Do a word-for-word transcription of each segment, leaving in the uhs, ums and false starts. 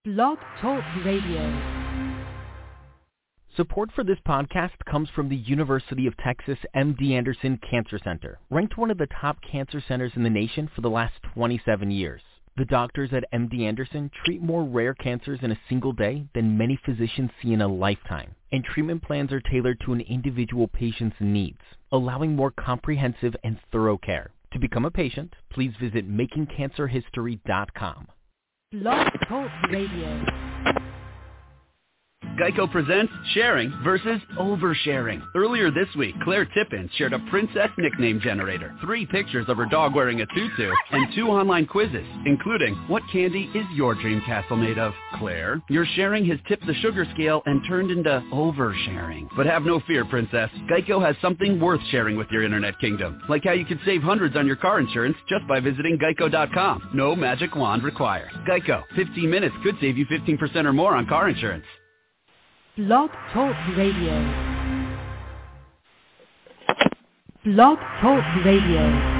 Blog Talk Radio. Support for this podcast comes from the University of Texas M D Anderson Cancer Center, ranked one of the top cancer centers in the nation for the last twenty-seven years. The doctors at M D Anderson treat more rare cancers in a single day than many physicians see in a lifetime, and treatment plans are tailored to an individual patient's needs, allowing more comprehensive and thorough care. To become a patient, please visit making cancer history dot com. Blog Talk Radio. Geico presents sharing versus oversharing. Earlier this week, Claire Tippins shared a princess nickname generator, three pictures of her dog wearing a tutu, and two online quizzes, including, what candy is your dream castle made of? Claire, your sharing has tipped the sugar scale and turned into oversharing. But have no fear, princess. Geico has something worth sharing with your internet kingdom, like how you could save hundreds on your car insurance just by visiting geico dot com. No magic wand required. Geico, fifteen minutes could save you fifteen percent or more on car insurance. Blog Talk Radio. Blog Talk Radio.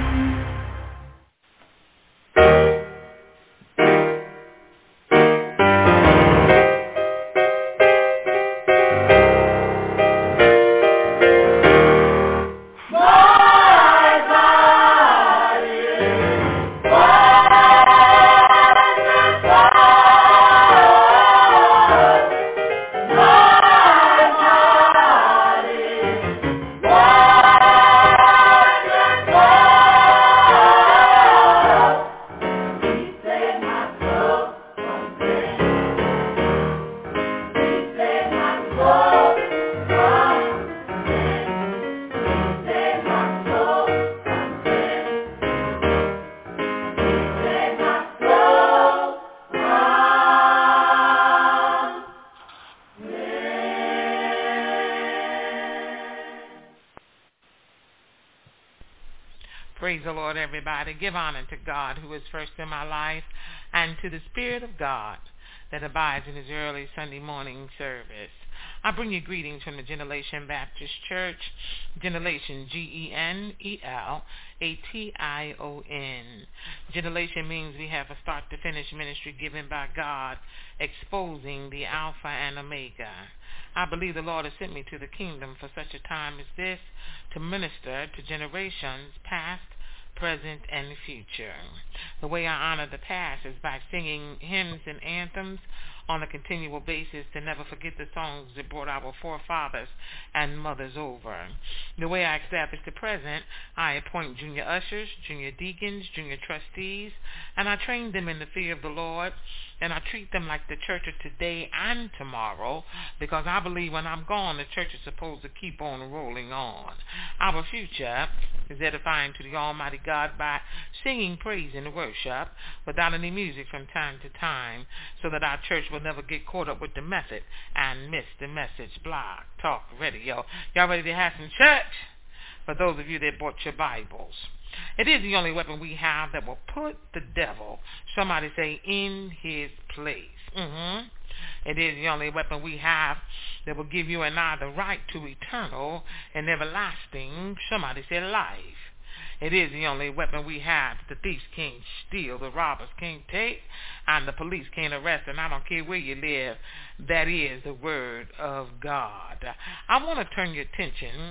Praise the Lord, everybody. Give honor to God, who is first in my life, and to the Spirit of God that abides in his early Sunday morning service. I bring you greetings from the Generation Baptist Church, Generation, G E N E L A T I O N. Generation means we have a start-to-finish ministry given by God, exposing the Alpha and Omega. I believe the Lord has sent me to the kingdom for such a time as this, to minister to generations past, present, and future. The way I honor the past is by singing hymns and anthems on a continual basis, to never forget the songs that brought our forefathers and mothers over. The way I establish the present, I appoint junior ushers, junior deacons, junior trustees, and I train them in the fear of the Lord, and I treat them like the church of today and tomorrow, because I believe when I'm gone, the church is supposed to keep on rolling on. Our future is edifying to the Almighty God by singing praise and worship without any music from time to time, so that our church will never get caught up with the method and miss the message. Blog Talk Radio. Y'all ready to have some church? For those of you that bought your Bibles, it is the only weapon we have that will put the devil, somebody say, in his place. Mm-hmm. It is the only weapon we have that will give you and I the right to eternal and everlasting, somebody say, life. It is the only weapon we have that the thieves can't steal, the robbers can't take, and the police can't arrest, and I don't care where you live. That is the word of God. I want to turn your attention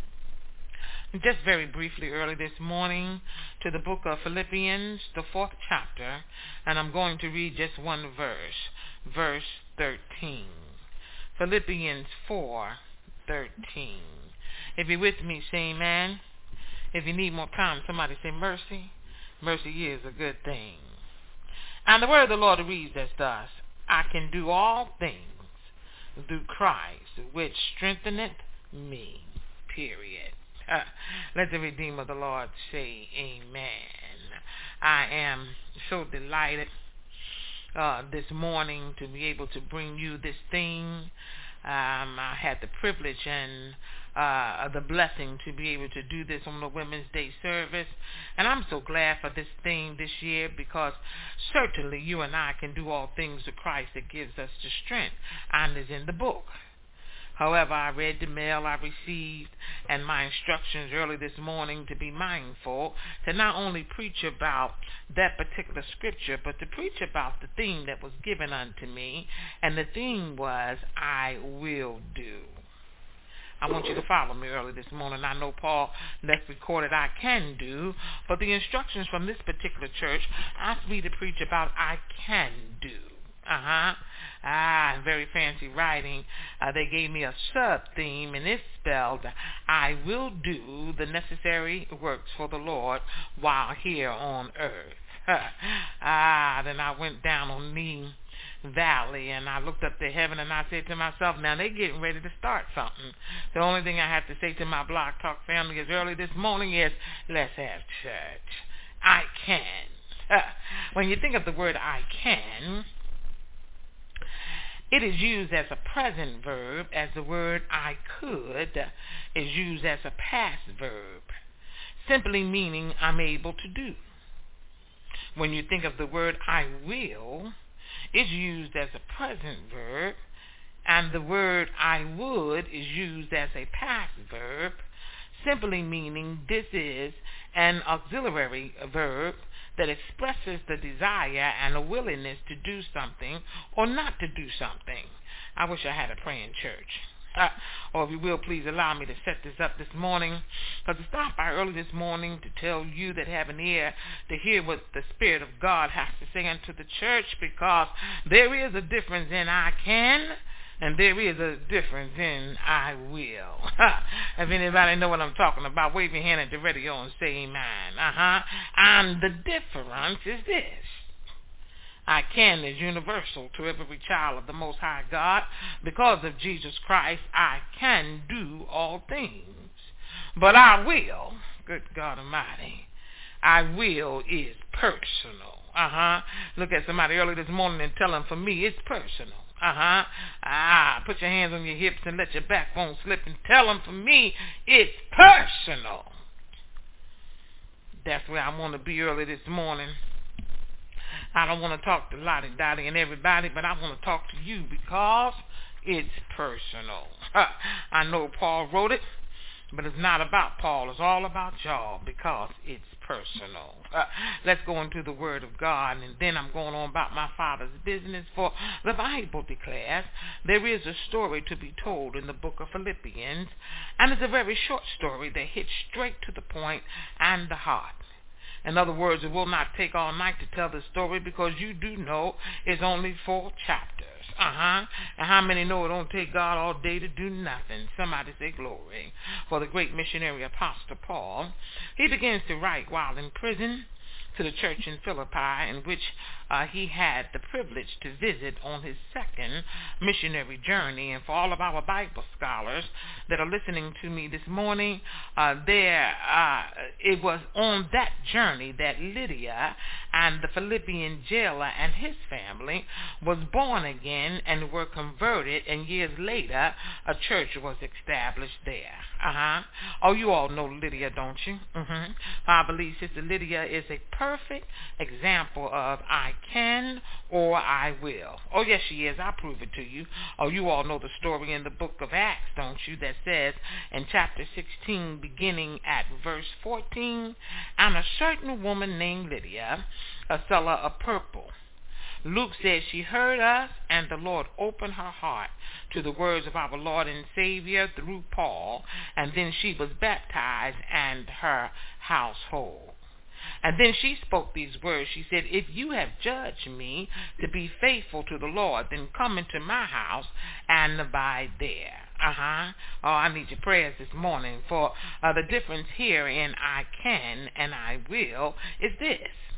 just very briefly early this morning to the book of Philippians, the fourth chapter, and I'm going to read just one verse, verse thirteen. Philippians four thirteen. If you're with me, say amen. If you need more time, somebody say mercy. Mercy is a good thing. And the word of the Lord reads as thus: I can do all things through Christ, which strengtheneth me. Period. Uh, let the Redeemer of the Lord say amen. I am so delighted uh, this morning to be able to bring you this thing. Um, I had the privilege and uh, the blessing to be able to do this on the Women's Day service, and I'm so glad for this thing this year, because certainly you and I can do all things to Christ that gives us the strength, and is in the book. However, I read the mail I received and my instructions early this morning to be mindful to not only preach about that particular scripture, but to preach about the theme that was given unto me, and the theme was, I will do. I want you to follow me early this morning. I know Paul left recorded I can do, but the instructions from this particular church asked me to preach about I can do. Uh-huh. Ah, very fancy writing. Uh, they gave me a sub-theme, and it's spelled, I will do the necessary works for the Lord while here on earth. ah, then I went down on me valley, and I looked up to heaven, and I said to myself, now they're getting ready to start something. The only thing I have to say to my Blog Talk family is early this morning is, let's have church. I can. When you think of the word I can, it is used as a present verb, as the word I could is used as a past verb, simply meaning I'm able to do. When you think of the word I will, it's used as a present verb, and the word I would is used as a past verb, simply meaning this is an auxiliary verb that expresses the desire and a willingness to do something or not to do something. I wish I had a praying church. Uh, or if you will, please allow me to set this up this morning. Because to stop by early this morning to tell you that have an ear to hear what the Spirit of God has to say unto the church, because there is a difference in I can, and there is a difference in I will. If anybody know what I'm talking about, wave your hand at the radio and say amen. Uh-huh. And the difference is this. I can is universal to every child of the Most High God. Because of Jesus Christ, I can do all things. But I will, good God Almighty, I will is personal. Uh-huh. Look at somebody early this morning and tell them, for me, it's personal. Uh-huh. Ah, put your hands on your hips and let your backbone slip and tell them, for me, it's personal. That's where I want to be early this morning. I don't want to talk to Lottie Dottie and everybody, but I want to talk to you because it's personal. I know Paul wrote it, but it's not about Paul. It's all about y'all because it's personal. Uh, let's go into the Word of God, and then I'm going on about my Father's business. For the Bible declares there is a story to be told in the book of Philippians, and it's a very short story that hits straight to the point and the heart. In other words, it will not take all night to tell the story because you do know it's only four chapters. Uh-huh. And how many know it don't take God all day to do nothing? Somebody say glory. For the great missionary apostle Paul, he begins to write while in prison to the church in Philippi, in which uh, he had the privilege to visit on his second missionary journey. And for all of our Bible scholars that are listening to me this morning, uh, there uh, it was on that journey that Lydia and the Philippian jailer and his family was born again and were converted, and years later a church was established there. Uh-huh. Oh, you all know Lydia, don't you? Mm-hmm. I believe Sister Lydia is a perfect example of I can or I will. Oh, yes, she is. I'll prove it to you. Oh, you all know the story in the book of Acts, don't you, that says in chapter sixteen, beginning at verse fourteen, and a certain woman named Lydia, a seller of purple. Luke says she heard us, and the Lord opened her heart to the words of our Lord and Savior through Paul, and then she was baptized and her household. And then she spoke these words. She said, if you have judged me to be faithful to the Lord, then come into my house and abide there. Uh-huh. Oh, I need your prayers this morning, for uh, the difference here in I can and I will is this.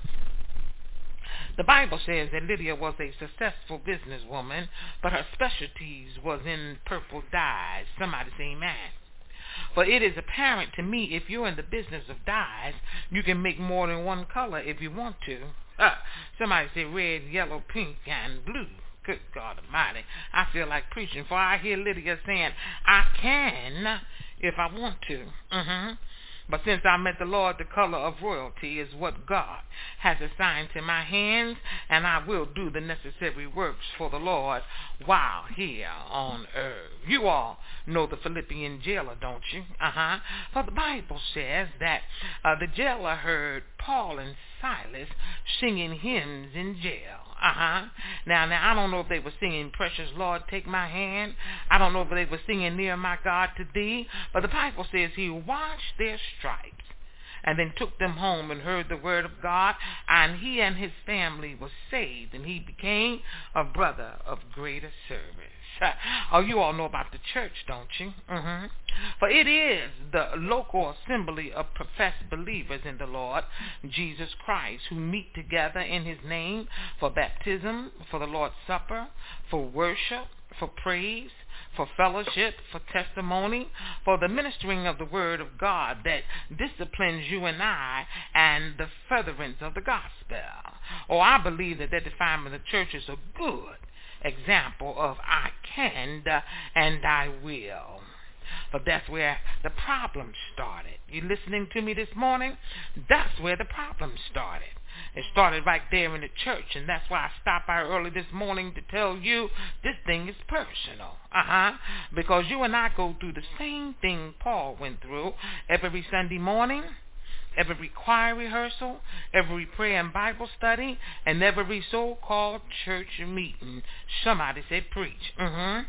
The Bible says that Lydia was a successful businesswoman, but her specialties was in purple dyes. Somebody say amen. But it is apparent to me, if you're in the business of dyes, you can make more than one color if you want to. Uh, somebody say red, yellow, pink, and blue. Good God Almighty. I feel like preaching, for I hear Lydia saying, I can if I want to. Mm-hmm. But since I met the Lord, the color of royalty is what God has assigned to my hands, and I will do the necessary works for the Lord while here on earth. You all know the Philippian jailer, don't you? Uh-huh. For the Bible says that uh, the jailer heard Paul and Silas singing hymns in jail. Uh-huh. Now, now, I don't know if they were singing Precious Lord, Take My Hand. I don't know if they were singing Near My God to Thee. But the Bible says he washed their stripes and then took them home and heard the word of God, and he and his family was saved, and he became a brother of greater service. Oh, you all know about the church, don't you? Mm-hmm. For it is the local assembly of professed believers in the Lord Jesus Christ who meet together in his name for baptism, for the Lord's Supper, for worship, for praise, for fellowship, for testimony, for the ministering of the word of God that disciplines you and I, and the furtherance of the gospel. Oh, I believe that that definement of the church is a good example of I can uh, and I will. But that's where the problem started. You listening to me this morning? That's where the problem started. It started right there in the church, and that's why I stopped by early this morning to tell you this thing is personal. Uh-huh. Because you and I go through the same thing Paul went through every Sunday morning, every choir rehearsal, every prayer and Bible study, and every so-called church meeting. Somebody said preach. Mm-hmm.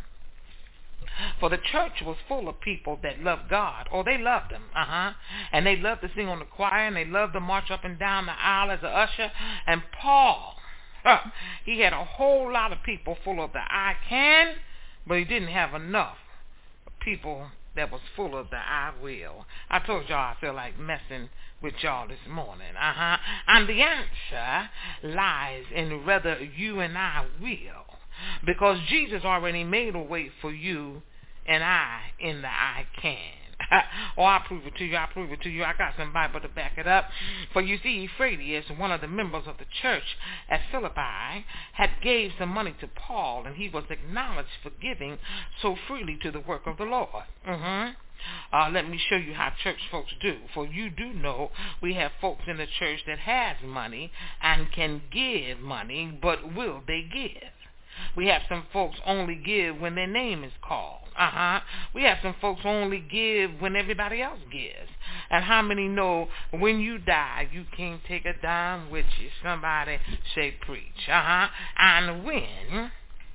For the church was full of people that loved God, or they loved him, uh-huh, and they loved to sing on the choir, and they loved to march up and down the aisle as an usher. And Paul, huh, he had a whole lot of people full of the I can, but he didn't have enough people that was full of the I will. I told y'all I feel like messing with y'all this morning, uh-huh, and the answer lies in whether you and I will. Because Jesus already made a way for you and I in the I can. Oh, I'll prove it to you, I'll prove it to you. I got some Bible to back it up. For you see, Euphrates, one of the members of the church at Philippi, had gave some money to Paul, and he was acknowledged for giving so freely to the work of the Lord. Mm-hmm. Uh, let me show you how church folks do. For you do know we have folks in the church that has money and can give money, but will they give? We have some folks only give when their name is called. Uh-huh. We have some folks only give when everybody else gives. And how many know when you die, you can't take a dime with you? Somebody say preach. Uh-huh. And when...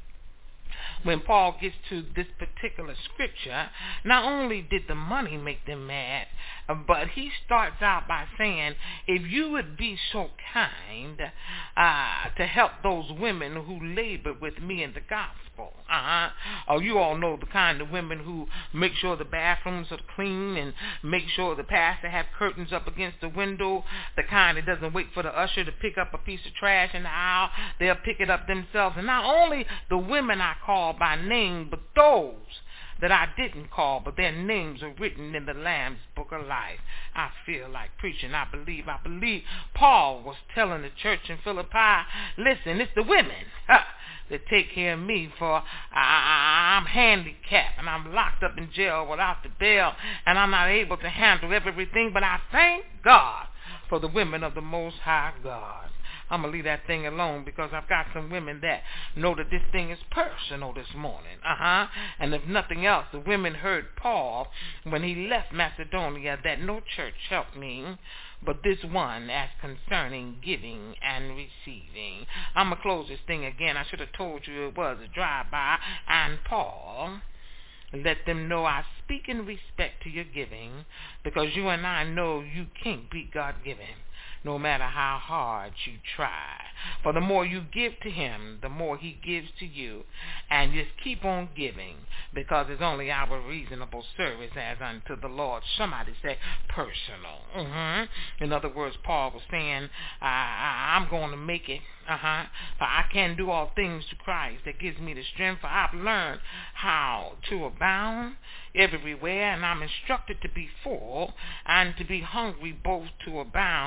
When Paul gets to this particular scripture, not only did the money make them mad, but he starts out by saying, if you would be so kind uh, to help those women who labor with me in the gospel. Uh-huh. Oh, you all know the kind of women who make sure the bathrooms are clean and make sure the pastor have curtains up against the window, the kind that doesn't wait for the usher to pick up a piece of trash in the aisle. They'll pick it up themselves. And not only the women I call by name, but those that I didn't call, but their names are written in the Lamb's Book of Life. I feel like preaching. I believe, I believe Paul was telling the church in Philippi, listen, it's the women huh, that take care of me, for I, I'm handicapped and I'm locked up in jail without the bail, and I'm not able to handle everything, but I thank God for the women of the Most High God. I'm going to leave that thing alone because I've got some women that know that this thing is personal this morning. Uh-huh. And if nothing else, the women heard Paul when he left Macedonia that no church helped me, but this one as concerning giving and receiving. I'm going to close this thing again. I should have told you it was a drive-by. And Paul, let them know I speak in respect to your giving, because you and I know you can't beat God-given, no matter how hard you try. For the more you give to him, the more he gives to you. And just keep on giving, because it's only our reasonable service as unto the Lord. Somebody say personal. Mm-hmm. In other words, Paul was saying, I, I, I'm going to make it. Uh-huh. For I can do all things to Christ that gives me the strength. For I've learned how to abound everywhere, and I'm instructed to be full and to be hungry, both to abound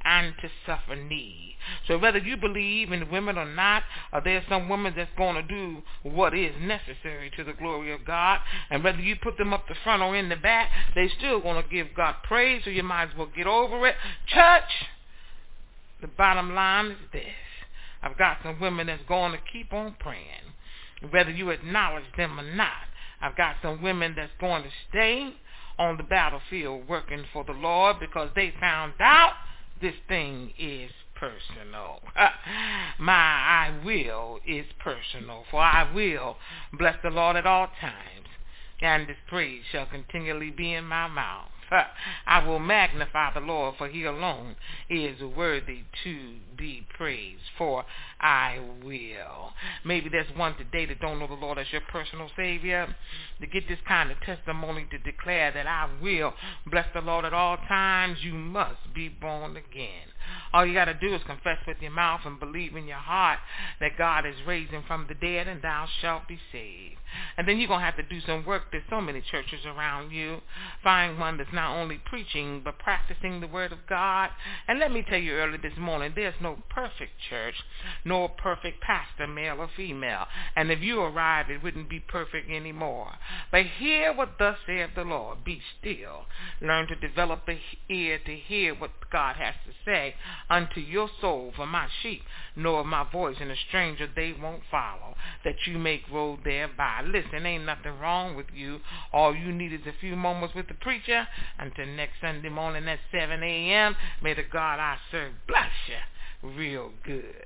and to suffer need. So whether you believe in women or not, or there's some women that's going to do what is necessary to the glory of God, and whether you put them up the front or in the back, they still going to give God praise, so you might as well get over it. Church, the bottom line is this. I've got some women that's going to keep on praying, whether you acknowledge them or not. I've got some women that's going to stay on the battlefield working for the Lord because they found out this thing is personal. My I will is personal, for I will bless the Lord at all times, and his praise shall continually be in my mouth. I will magnify the Lord, for he alone is worthy to be praised, for I will. Maybe there's one today that don't know the Lord as your personal Savior. To get this kind of testimony to declare that I will bless the Lord at all times, you must be born again. All you got to do is confess with your mouth and believe in your heart that God is raising from the dead, and thou shalt be saved. And then you're going to have to do some work. There's so many churches around you. Find one that's not only preaching but practicing the word of God. And let me tell you early this morning, there's no perfect church, nor perfect pastor, male or female. And if you arrive, it wouldn't be perfect anymore. But hear what thus saith the Lord. Be still. Learn to develop an ear to hear what God has to say unto your soul. For my sheep know of my voice, and a stranger they won't follow, that you may grow thereby. Listen, ain't nothing wrong with you. All you need is a few moments with the preacher. Until next Sunday morning at seven a.m., may the God I serve bless you real good.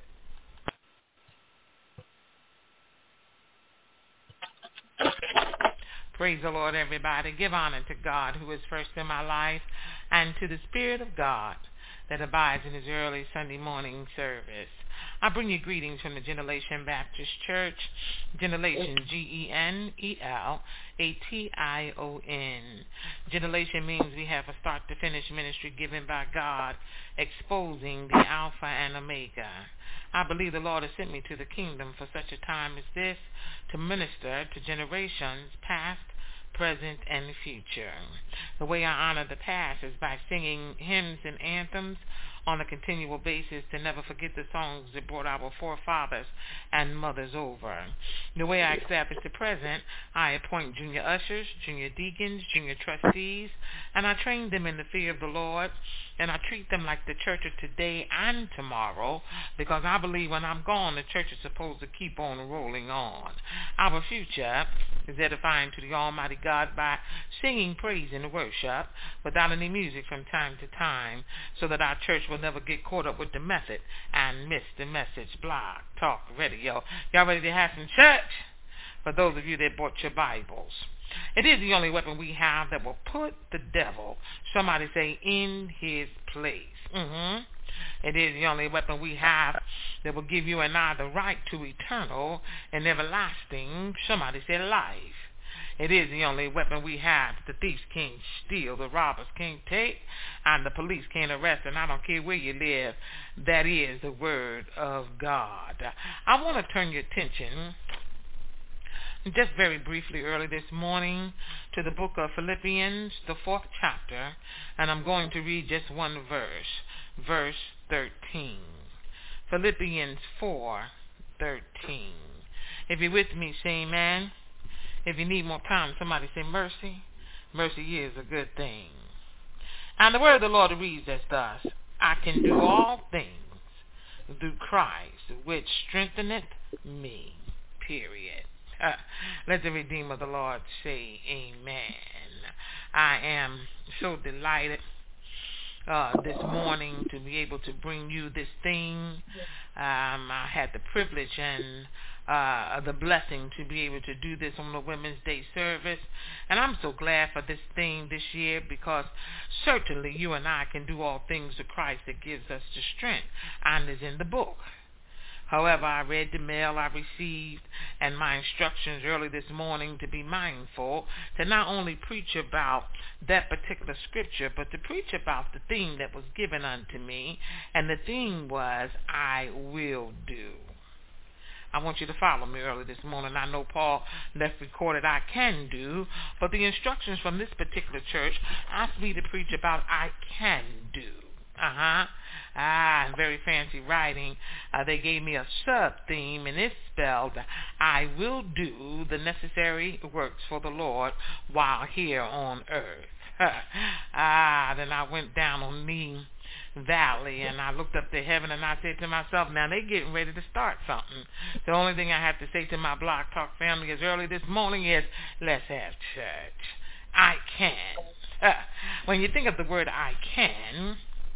Praise the Lord, everybody. Give honor to God, who is first in my life, and to the Spirit of God that abides in his early Sunday morning service. I bring you greetings from the Generation Baptist Church. Generation, G E N E L A T I O N. Generation means we have a start-to-finish ministry given by God, exposing the Alpha and Omega. I believe the Lord has sent me to the kingdom for such a time as this, to minister to generations past, present, and future. The way I honor the past is by singing hymns and anthems on a continual basis, to never forget the songs that brought our forefathers and mothers over. The way I establish the present, I appoint junior ushers, junior deacons, junior trustees, and I train them in the fear of the Lord, and I treat them like the church of today and tomorrow, because I believe when I'm gone, the church is supposed to keep on rolling on. Our future is edifying to the Almighty God by singing praise and worship without any music from time to time, so that our church will never get caught up with the method and miss the message. Blog Talk Radio. Y'all ready to have some church? For those of you that bought your Bibles, it is the only weapon we have that will put the devil, somebody say, in his place. Mm-hmm. It is the only weapon we have that will give you and I the right to eternal and everlasting, somebody say, life. It is the only weapon we have that the thieves can't steal, the robbers can't take, and the police can't arrest, and I don't care where you live. That is the word of God. I want to turn your attention just very briefly early this morning to the book of Philippians, the fourth chapter, and I'm going to read just one verse, verse thirteen. Philippians four thirteen. If you're with me, say amen. If you need more time, somebody say mercy. Mercy is a good thing. And the word of the Lord reads as thus: I can do all things through Christ, which strengtheneth me. Period. Uh, let the Redeemer of the Lord say amen. I am so delighted uh, this morning to be able to bring you this thing. Um, I had the privilege and Uh, the blessing to be able to do this on the Women's Day service, and I'm so glad for this thing this year, because certainly you and I can do all things to Christ that gives us the strength, and is in the book. However, I read the mail I received and my instructions early this morning to be mindful to not only preach about that particular scripture, but to preach about the thing that was given unto me, and the thing was, I will do. I want you to follow me early this morning. I know Paul left recorded I can do, but the instructions from this particular church asked me to preach about I can do. Uh-huh. Ah, and very fancy writing. Uh, they gave me a sub-theme, and it's spelled, I will do the necessary works for the Lord while here on earth. Ah, then I went down on me valley and I looked up to heaven and I said to myself, now they getting ready to start something. The only thing I have to say to my Blog Talk family as early this morning is, let's have church. I can. When you think of the word I can,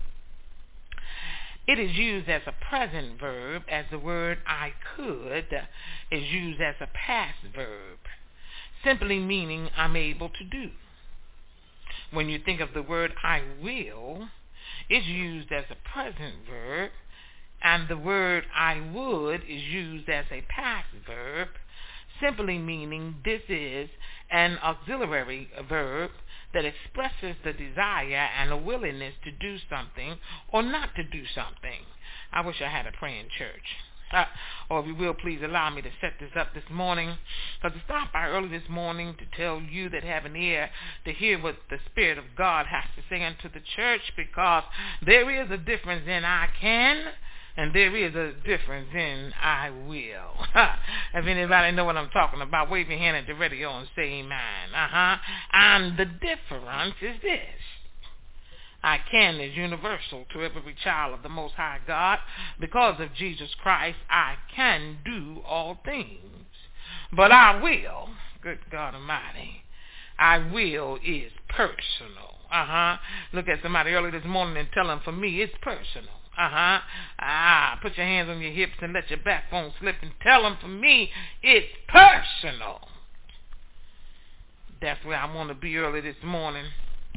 it is used as a present verb, as the word I could is used as a past verb, simply meaning I'm able to do. When you think of the word I will, it's used as a present verb, and the word I would is used as a past verb, simply meaning this is an auxiliary verb that expresses the desire and a willingness to do something or not to do something. I wish I had a praying church. Uh, or if you will, please allow me to set this up this morning, because I stopped by early this morning to tell you that have an ear to hear what the Spirit of God has to say unto the church, because there is a difference in I can, and there is a difference in I will. If anybody know what I'm talking about, wave your hand at the radio and say amen. Uh-huh. And the difference is this. I can is universal to every child of the Most High God. Because of Jesus Christ, I can do all things. But I will, good God Almighty, I will is personal. Uh-huh. Look at somebody early this morning and tell them, for me, it's personal. Uh-huh. Ah, put your hands on your hips and let your backbone slip and tell them, for me, it's personal. That's where I want to be early this morning.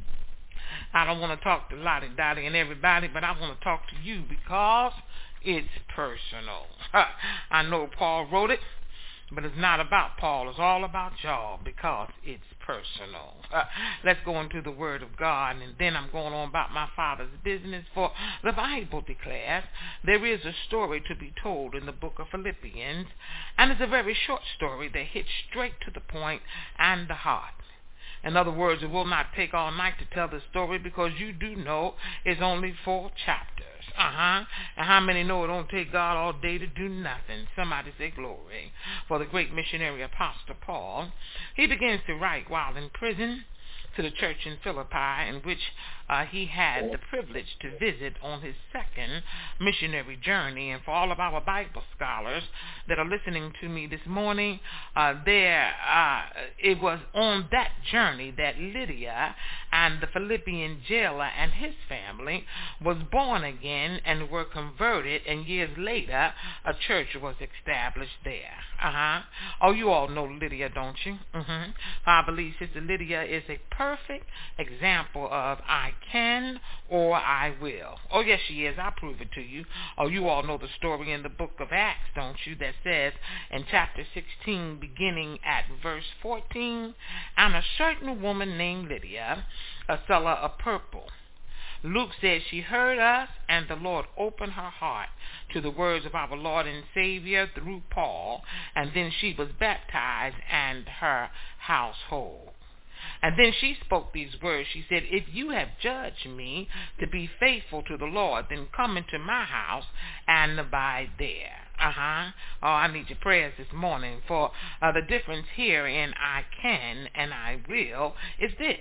I don't want to talk to Lottie, Dottie, and everybody, but I want to talk to you because it's personal. I know Paul wrote it, but it's not about Paul. It's all about y'all because it's personal. Uh, let's go into the Word of God, and then I'm going on about my Father's business. For the Bible declares there is a story to be told in the book of Philippians, and it's a very short story that hits straight to the point and the heart. In other words, it will not take all night to tell the story, because you do know it's only four chapters. Uh-huh. And how many know it don't take God all day to do nothing? Somebody say glory. For the great missionary apostle Paul, he begins to write while in prison to the church in Philippi, in which uh, he had the privilege to visit on his second missionary journey. And for all of our Bible scholars that are listening to me this morning, uh, there uh, it was on that journey that Lydia and the Philippian jailer and his family was born again and were converted, and years later a church was established there. Uh-huh. Oh, you all know Lydia, don't you? Mm-hmm. I believe Sister Lydia is a perfect example of I can or I will. Oh, yes, she is. I'll prove it to you. Oh, you all know the story in the book of Acts, don't you, that says in chapter sixteen, beginning at verse fourteen, and a certain woman named Lydia, a seller of purple. Luke says she heard us, and the Lord opened her heart to the words of our Lord and Savior through Paul, and then she was baptized and her household. And then she spoke these words. She said, if you have judged me to be faithful to the Lord, then come into my house and abide there. Uh-huh. Oh, I need your prayers this morning, for uh, the difference here in I can and I will is this.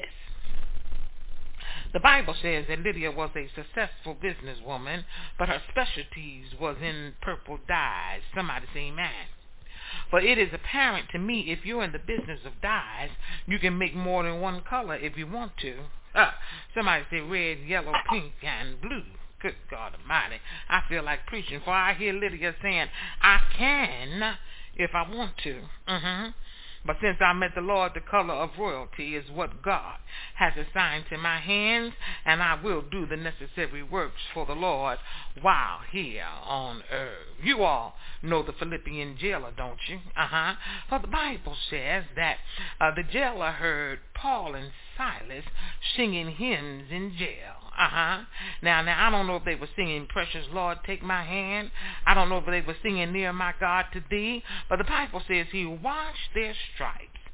The Bible says that Lydia was a successful businesswoman, but her specialties was in purple dyes. Somebody say amen. For it is apparent to me, if you're in the business of dyes, you can make more than one color if you want to. Uh, somebody say red, yellow, pink, and blue. Good God Almighty. I feel like preaching, for I hear Lydia saying, I can if I want to. Mm-hmm. But since I met the Lord, the color of royalty is what God has assigned to my hands, and I will do the necessary works for the Lord while here on earth. You all know the Philippian jailer, don't you? Uh-huh. For the Bible says that uh, the jailer heard Paul and Silas singing hymns in jail. Uh-huh. Now, now, I don't know if they were singing Precious Lord, Take My Hand. I don't know if they were singing Near My God to Thee. But the Bible says he washed their stripes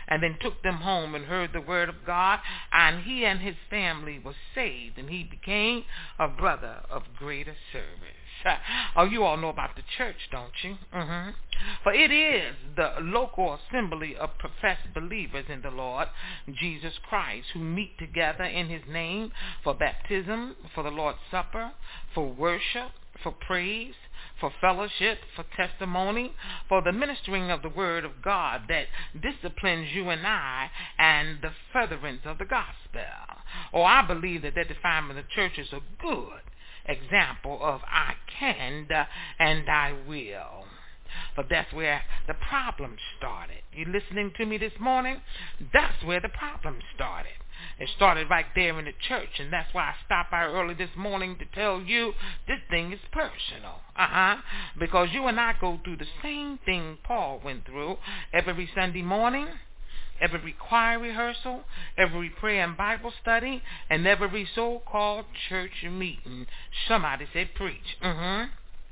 and then took them home and heard the word of God, and he and his family was saved, and he became a brother of greater service. Oh, you all know about the church, don't you? Mm-hmm. For it is the local assembly of professed believers in the Lord Jesus Christ who meet together in his name for baptism, for the Lord's Supper, for worship, for praise, for fellowship, for testimony, for the ministering of the word of God that disciplines you and I, and the furtherance of the gospel. Oh, I believe that that definement of the church is a good example of I can and I will. But that's where the problem started. You listening to me this morning? That's where the problem started. It started right there in the church, and that's why I stopped by early this morning to tell you this thing is personal. Uh-huh. Because you and I go through the same thing Paul went through every Sunday morning, every choir rehearsal, every prayer and Bible study, and every so-called church meeting. Somebody said preach. Mm-hmm.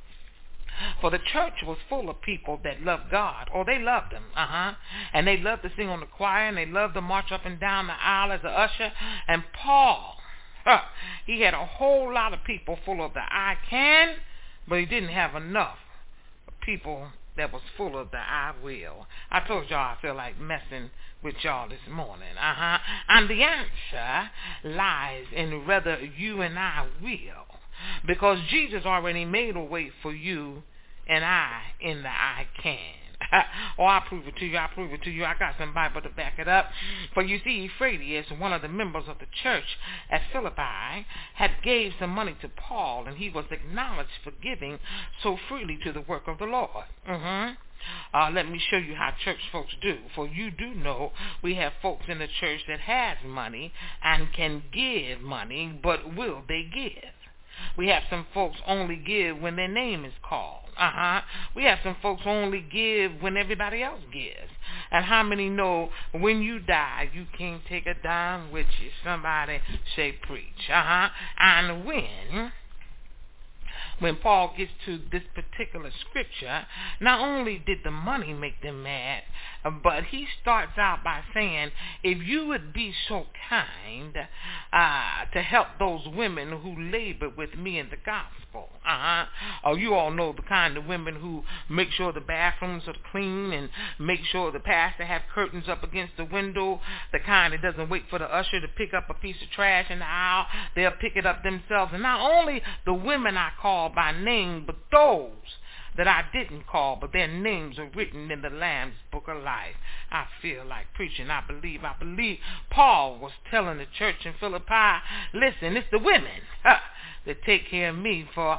For the church was full of people that loved God, or they loved him, uh-huh, and they loved to sing on the choir, and they loved to march up and down the aisle as an usher. And Paul, huh, he had a whole lot of people full of the I can, but he didn't have enough people that was full of the I will. I told y'all I feel like messing with y'all this morning, uh-huh, and the answer lies in whether you and I will. Because Jesus already made a way for you and I in the I can. Oh, I'll prove it to you, I'll prove it to you. I got some Bible to back it up. For you see, Euphrates, one of the members of the church at Philippi, had gave some money to Paul, and he was acknowledged for giving so freely to the work of the Lord. Mm-hmm. Uh, let me show you how church folks do. For you do know we have folks in the church that has money and can give money, but will they give? We have some folks only give when their name is called. Uh-huh. We have some folks only give when everybody else gives. And how many know when you die, you can't take a dime with you? Somebody say preach. Uh-huh. And when... When Paul gets to this particular scripture, not only did the money make them mad, but he starts out by saying, if you would be so kind uh, to help those women who labor with me in the gospel. Uh-huh. Oh, you all know the kind of women who make sure the bathrooms are clean and make sure the pastor have curtains up against the window, the kind that doesn't wait for the usher to pick up a piece of trash in the aisle. They'll pick it up themselves. And not only the women I call by name, but those that I didn't call, but their names are written in the Lamb's Book of Life. I feel like preaching. I believe, I believe Paul was telling the church in Philippi, listen, it's the women huh, that take care of me, for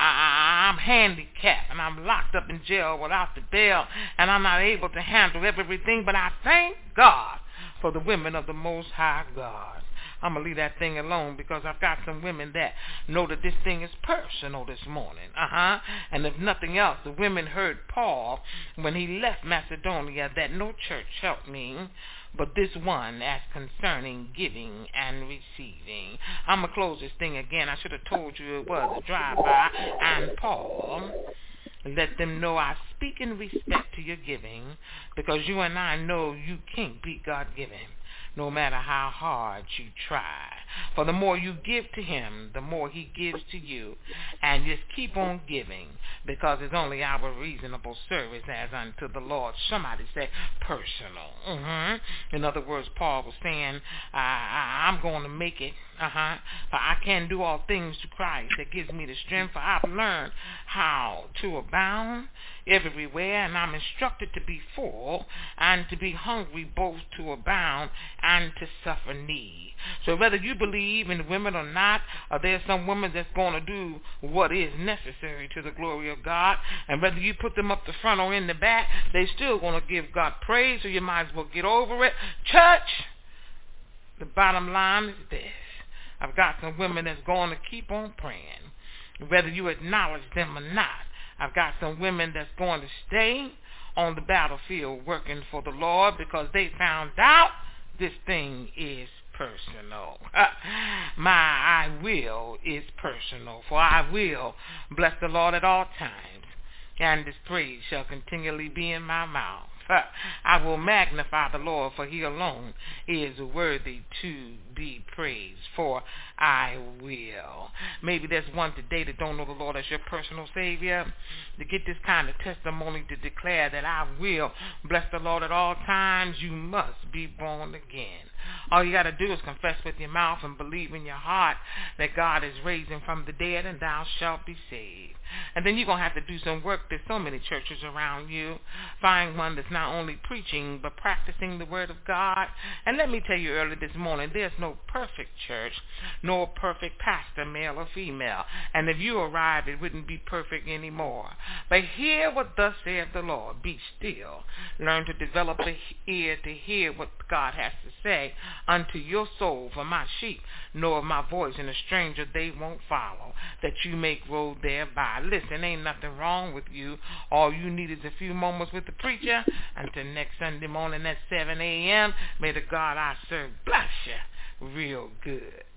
I, I'm handicapped and I'm locked up in jail without the bail, and I'm not able to handle everything, but I thank God for the women of the Most High God. I'm going to leave that thing alone because I've got some women that know that this thing is personal this morning. Uh-huh. And if nothing else, the women heard Paul when he left Macedonia that no church helped me, but this one as concerning giving and receiving. I'm going to close this thing again. I should have told you it was a drive-by. And Paul, let them know I speak in respect to your giving, because you and I know you can't beat God-given, no matter how hard you try. For the more you give to him, the more he gives to you. And just keep on giving, because it's only our reasonable service as unto the Lord. Somebody say personal. Mm-hmm. In other words, Paul was saying, I, I, I'm going to make it. Uh-huh. For I can do all things to Christ that gives me the strength. For I've learned how to abound everywhere, and I'm instructed to be full and to be hungry, both to abound and to suffer need. So whether you believe in women or not, or there's some women that's going to do what is necessary to the glory of God, and whether you put them up the front or in the back, they still going to give God praise, so you might as well get over it. Church, the bottom line is this. I've got some women that's going to keep on praying, whether you acknowledge them or not. I've got some women that's going to stay on the battlefield working for the Lord, because they found out this thing is personal. My I will is personal, for I will bless the Lord at all times, and his praise shall continually be in my mouth. I will magnify the Lord, for he alone is worthy to be praised, for I will. Maybe there's one today that don't know the Lord as your personal Savior. To get this kind of testimony to declare that I will bless the Lord at all times, you must be born again. All you got to do is confess with your mouth and believe in your heart that God is raising from the dead, and thou shalt be saved. And then you're going to have to do some work. There's so many churches around you. Find one that's not only preaching but practicing the word of God. And let me tell you early this morning, there's no perfect church, nor perfect pastor, male or female. And if you arrive, it wouldn't be perfect anymore. But hear what thus saith the Lord. Be still. Learn to develop an ear to hear what God has to say unto your soul. For my sheep know of my voice, and a stranger they won't follow, that you may grow thereby. Listen, ain't nothing wrong with you. All you need is a few moments with the preacher. Until next Sunday morning at seven a.m., may the God I serve bless you real good.